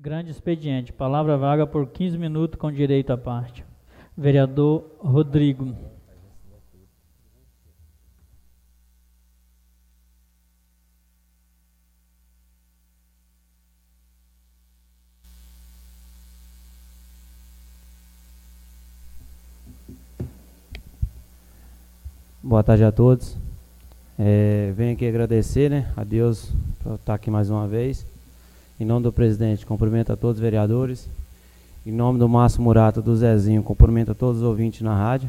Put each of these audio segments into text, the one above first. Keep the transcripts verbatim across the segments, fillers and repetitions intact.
Grande expediente. Palavra vaga por quinze minutos com direito à parte. Vereador Rodrigo. Boa tarde a todos. É, venho aqui agradecer, né, a Deus por estar aqui mais uma vez. Em nome do presidente, cumprimento a todos os vereadores. Em nome do Márcio Murato, do Zezinho, cumprimento a todos os ouvintes na rádio.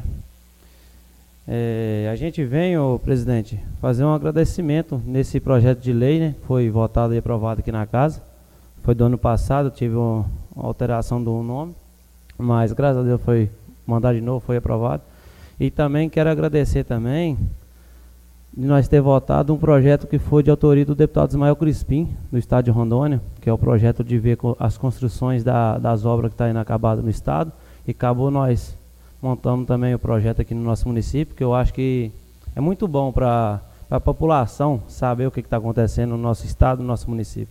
É, a gente vem, ô presidente, fazer um agradecimento nesse projeto de lei, né? Foi votado e aprovado aqui na casa. Foi do ano passado, tive uma, uma alteração do nome, mas graças a Deus foi mandado de novo, foi aprovado. E também quero agradecer também de nós ter votado um projeto que foi de autoria do deputado Ismael Crispim, do estado de Rondônia, que é o projeto de ver as construções da, das obras que estão inacabadas no estado, e acabou nós montando também o projeto aqui no nosso município, que eu acho que é muito bom para a população saber o que está acontecendo no nosso estado, no nosso município.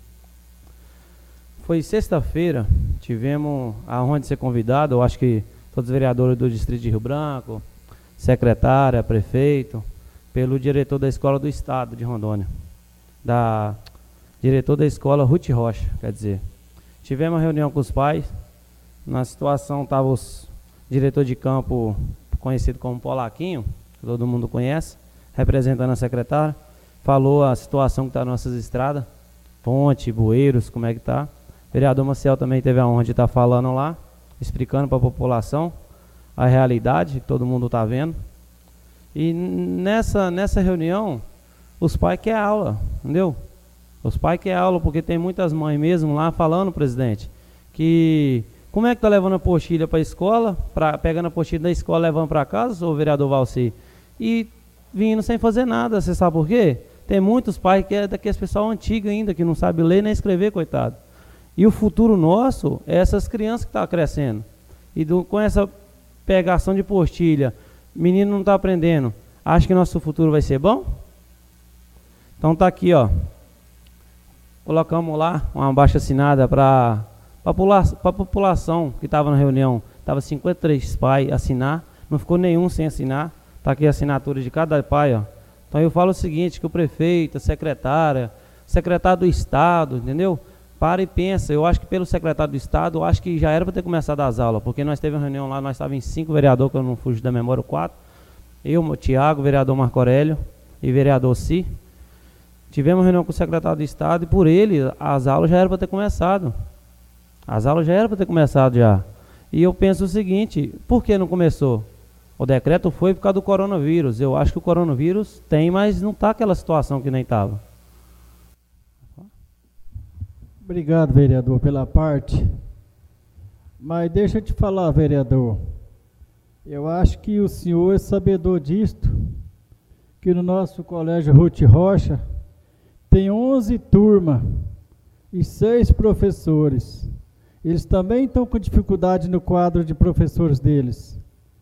Foi sexta-feira, tivemos aonde ser convidado, eu acho que todos os vereadores do distrito de Rio Branco, secretária, prefeito, pelo diretor da escola do estado de Rondônia, da diretor da escola Ruth Rocha, quer dizer. Tivemos uma reunião com os pais, na situação estava o diretor de campo, conhecido como Polaquinho, que todo mundo conhece, representando a secretária, falou a situação que está nas nossas estradas, ponte, bueiros, como é que está. O vereador Maciel também teve a honra de estar falando lá, explicando para a população a realidade que todo mundo está vendo. E nessa, nessa reunião, os pais querem aula, entendeu? Os pais querem aula, porque tem muitas mães mesmo lá falando, presidente, que como é que tá levando a postilha para a escola, pra, pegando a postilha da escola, levando para casa, o vereador Valci, e vindo sem fazer nada. Você sabe por quê? Tem muitos pais que é daqueles pessoal antigo ainda, que não sabe ler nem escrever, coitado. E o futuro nosso é essas crianças que estão crescendo. E do, com essa pegação de postilha, menino não está aprendendo, acha que nosso futuro vai ser bom? Então tá aqui, ó. Colocamos lá uma baixa assinada para a população que estava na reunião. Estava cinquenta e três pais assinar, não ficou nenhum sem assinar. Está aqui a assinatura de cada pai, ó. Então eu falo o seguinte, que o prefeito, a secretária, secretário do estado, entendeu? Para e pensa, eu acho que pelo secretário do estado, eu acho que já era para ter começado as aulas, porque nós teve uma reunião lá, nós estávamos em cinco vereadores, que eu não fujo da memória, quatro. Eu, o Tiago, o vereador Marco Aurélio e o vereador Si. Tivemos uma reunião com o secretário do estado e por ele, as aulas já eram para ter começado. As aulas já eram para ter começado já. E eu penso o seguinte, por que não começou? O decreto foi por causa do coronavírus. Eu acho que o coronavírus tem, mas não está aquela situação que nem estava. Obrigado, vereador, pela parte. Mas deixa eu te falar, vereador. Eu acho que o senhor é sabedor disto, que no nosso colégio Ruth Rocha tem onze turmas e seis professores. Eles também estão com dificuldade no quadro de professores deles.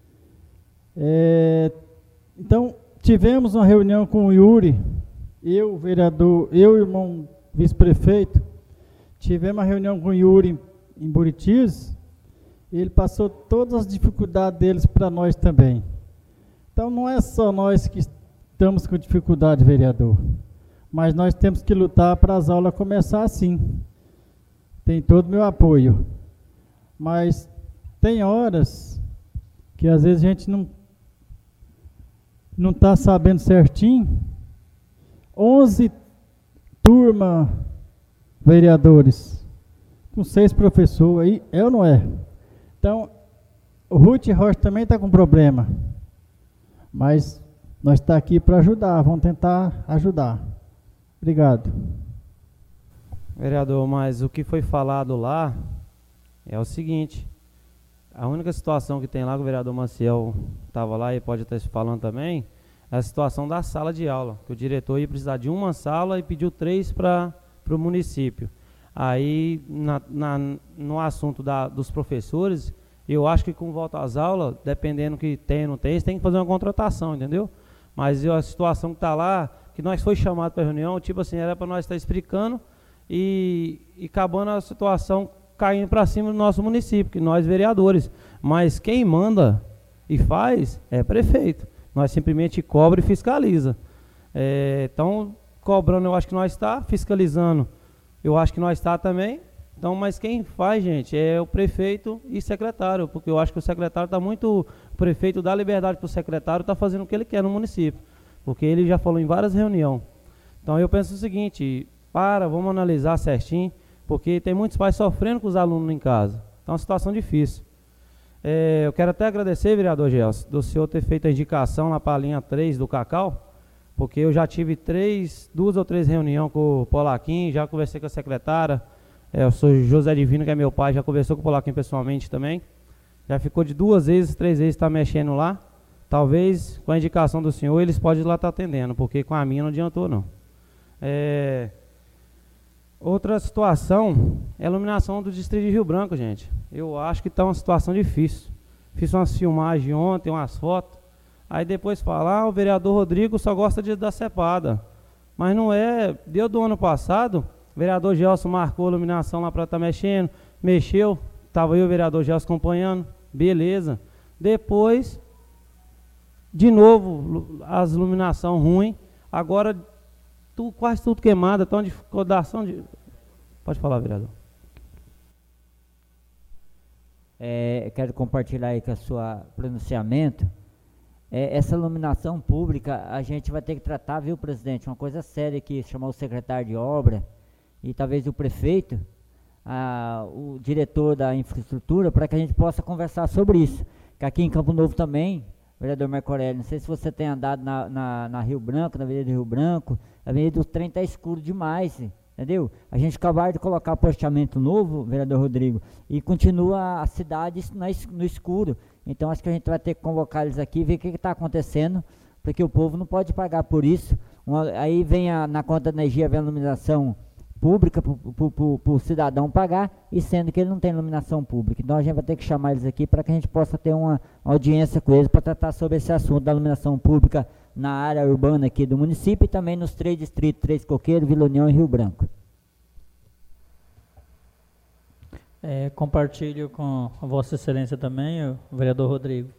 É, então, tivemos uma reunião com o Yuri, eu, vereador, eu e o irmão vice-prefeito, tivemos uma reunião com o Yuri em, em Buritis, e ele passou todas as dificuldades deles para nós também. Então não é só nós que estamos com dificuldade, vereador, mas nós temos que lutar para as aulas começar assim. Tem todo o meu apoio. Mas tem horas que às vezes a gente não não está sabendo certinho. onze turmas, vereadores, com seis professores, aí é ou não é? Então, o Ruth Rocha também está com problema, mas nós estamos aqui para ajudar, vamos tentar ajudar. Obrigado. Vereador, mas o que foi falado lá é o seguinte, a única situação que tem lá, que o vereador Maciel estava lá e pode estar falando também, é a situação da sala de aula, que o diretor ia precisar de uma sala e pediu três para para o município. Aí, na, na, no assunto da, dos professores, eu acho que com volta às aulas, dependendo que tem ou não tem, tem que fazer uma contratação, entendeu? Mas eu, a situação que está lá, que nós foi chamado para a reunião, tipo assim, era para nós estar explicando e, e acabando a situação caindo para cima do nosso município, que nós vereadores. Mas quem manda e faz é prefeito. Nós simplesmente cobra e fiscaliza. É, então, cobrando eu acho que nós está, fiscalizando eu acho que nós está também. Então, mas quem faz, gente, é o prefeito e secretário, porque eu acho que o secretário está muito... O prefeito dá liberdade para o secretário, está fazendo o que ele quer no município, porque ele já falou em várias reuniões. Então, eu penso o seguinte, para, vamos analisar certinho, porque tem muitos pais sofrendo com os alunos em casa. Então, é uma situação difícil. É, eu quero até agradecer, vereador Gelson, do senhor ter feito a indicação lá para a linha três do Cacau, porque eu já tive três, duas ou três reuniões com o Polaquim, já conversei com a secretária. É, eu sou José Divino, que é meu pai, já conversou com o Polaquim pessoalmente também. Já ficou de duas vezes, três vezes está mexendo lá. Talvez com a indicação do senhor eles podem ir lá estar tá atendendo, porque com a minha não adiantou não. É, outra situação é a iluminação do distrito de Rio Branco, gente. Eu acho que está uma situação difícil. Fiz umas filmagens ontem, umas fotos. Aí depois falar, ah, o vereador Rodrigo só gosta de dar cepada. Mas não é, deu do ano passado... O vereador Gelson marcou a iluminação lá para estar tá mexendo, mexeu, estava eu e o vereador Gelson acompanhando, beleza. Depois, de novo, as iluminações ruins, agora tu, quase tudo queimado, então dificultação de... Pode falar, vereador. É, quero compartilhar aí com o seu pronunciamento. É, essa iluminação pública, a gente vai ter que tratar, viu, presidente, uma coisa séria aqui, chamar o secretário de obra, e talvez o prefeito, a, o diretor da infraestrutura, para que a gente possa conversar sobre isso. Que aqui em Campo Novo também, vereador Marco Aurélio, não sei se você tem andado na, na, na Rio Branco, na Avenida Rio Branco, a Avenida do Trem está escuro demais, entendeu? A gente acabou de colocar posteamento novo, vereador Rodrigo, e continua a cidade no escuro. Então acho que a gente vai ter que convocar eles aqui, ver o que está acontecendo, porque o povo não pode pagar por isso. Uma, aí vem a, na conta da energia, vem a iluminação pública para o cidadão pagar, e sendo que ele não tem iluminação pública. Então a gente vai ter que chamar eles aqui para que a gente possa ter uma audiência com eles para tratar sobre esse assunto da iluminação pública na área urbana aqui do município e também nos três distritos, Três Coqueiros, Vila União e Rio Branco. É, compartilho com a Vossa Excelência também, o vereador Rodrigo.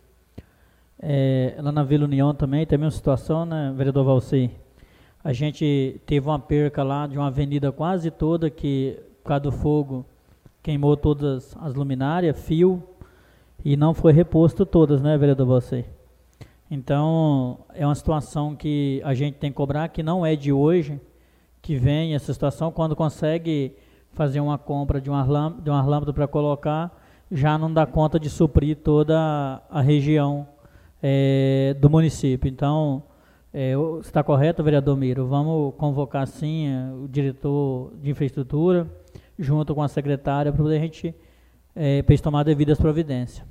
É, lá na Vila União também tem a mesma situação, né, vereador Valci? A gente teve uma perca lá de uma avenida quase toda que, por causa do fogo, queimou todas as luminárias, fio, e não foi reposto todas, né, vereador Valci? Então, é uma situação que a gente tem que cobrar, que não é de hoje, que vem essa situação, quando consegue fazer uma compra de umas lâmpadas, de umas lâmpadas para colocar, já não dá conta de suprir toda a região é, do município. Então, é, está correto, vereador Miro? Vamos convocar, sim, o diretor de infraestrutura, junto com a secretária, para a gente é, para tomar devidas providências.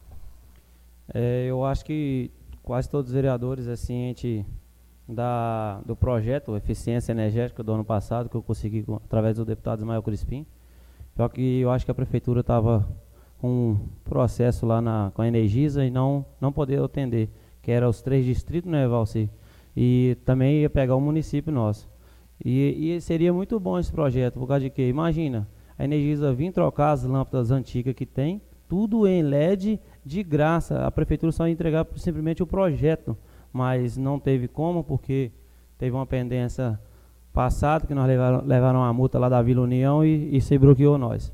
É, eu acho que quase todos os vereadores é ciente da, do projeto Eficiência Energética do ano passado, que eu consegui com, através do deputado Ismael Crispim. Só que eu acho que a prefeitura estava com um processo lá na, com a Energisa e não, não poder atender, que era os três distritos, né, Valci? E também ia pegar o município nosso. E, e seria muito bom esse projeto, por causa de que, imagina, a Energisa vir trocar as lâmpadas antigas que tem, tudo em L E D de graça. A prefeitura só ia entregar simplesmente o projeto, mas não teve como, porque teve uma pendência passada, que nós levaram, levaram uma multa lá da Vila União e, e se bloqueou nós.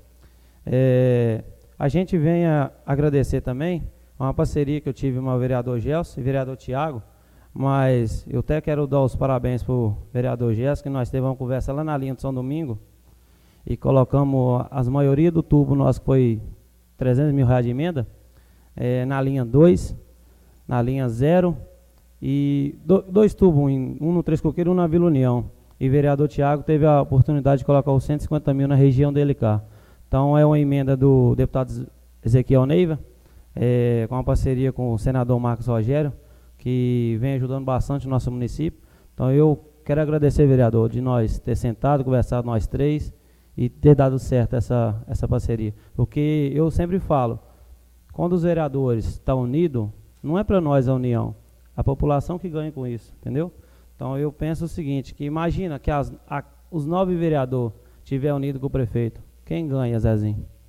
É, a gente vem a agradecer também uma parceria que eu tive com o vereador Gelson e o vereador Tiago, mas eu até quero dar os parabéns para o vereador Gelson, que nós tivemos uma conversa lá na linha de São Domingo e colocamos as maioria do tubo nosso, que foi trezentos mil reais de emenda, é, na linha dois, na linha zero, e do, dois tubos, um no Três Coqueiros e um na Vila União. E o vereador Tiago teve a oportunidade de colocar os cento e cinquenta mil na região dele cá. Então é uma emenda do deputado Ezequiel Neiva, é, com uma parceria com o senador Marcos Rogério, que vem ajudando bastante o nosso município. Então eu quero agradecer, vereador, de nós ter sentado, conversado nós três e ter dado certo essa, essa parceria. Porque eu sempre falo, quando os vereadores estão unidos, não é para nós a união, a população que ganha com isso, entendeu? Então eu penso o seguinte, que imagina que as, a, os nove vereadores estiverem unidos com o prefeito, quem ganha, Zezinho?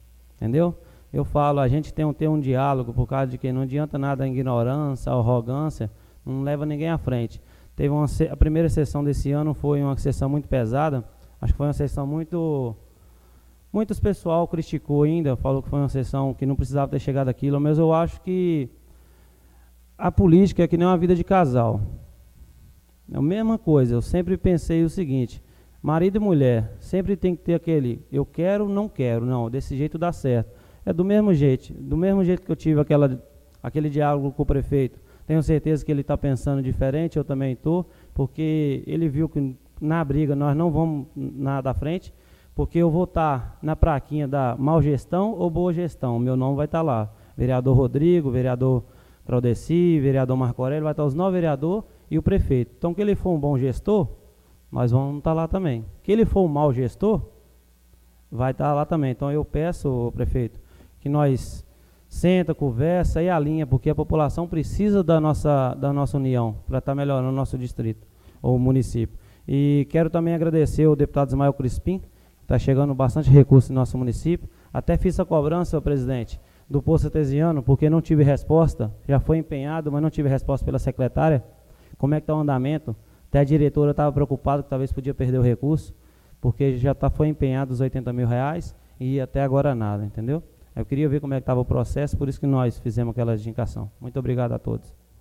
entendeu? Eu falo, a gente tem que ter um diálogo, por causa de que não adianta nada a ignorância, a arrogância, não leva ninguém à frente. Teve uma, a primeira sessão desse ano foi uma sessão muito pesada, acho que foi uma sessão muito... Muitos pessoal criticou ainda, falou que foi uma sessão que não precisava ter chegado aquilo, mas eu acho que a política é que nem uma vida de casal. É a mesma coisa, eu sempre pensei o seguinte, marido e mulher, sempre tem que ter aquele, eu quero, não quero, não, desse jeito dá certo. É do mesmo jeito, do mesmo jeito que eu tive aquela, aquele diálogo com o prefeito. Tenho certeza que ele está pensando diferente, eu também estou, porque ele viu que na briga nós não vamos nada à frente, porque eu vou estar na praquinha da mal gestão ou boa gestão, meu nome vai estar lá. Vereador Rodrigo, vereador Claudeci, vereador Marco Aurélio, vai estar os nove vereadores e o prefeito. Então, que ele for um bom gestor, nós vamos estar lá também. Que ele for um mau gestor, vai estar lá também. Então, eu peço, prefeito, que nós senta, conversa e alinha, porque a população precisa da nossa, da nossa união para estar melhorando o nosso distrito, ou município. E quero também agradecer ao deputado Ismael Crispim, que está chegando bastante recurso no nosso município. Até fiz a cobrança, senhor presidente, do Poço Artesiano, porque não tive resposta, já foi empenhado, mas não tive resposta pela secretária. Como é que está o andamento? Até a diretora estava preocupada que talvez podia perder o recurso, porque já tá, foi empenhado os oitenta mil reais e até agora nada, entendeu? Eu queria ver como é que estava o processo, por isso que nós fizemos aquela indicação. Muito obrigado a todos.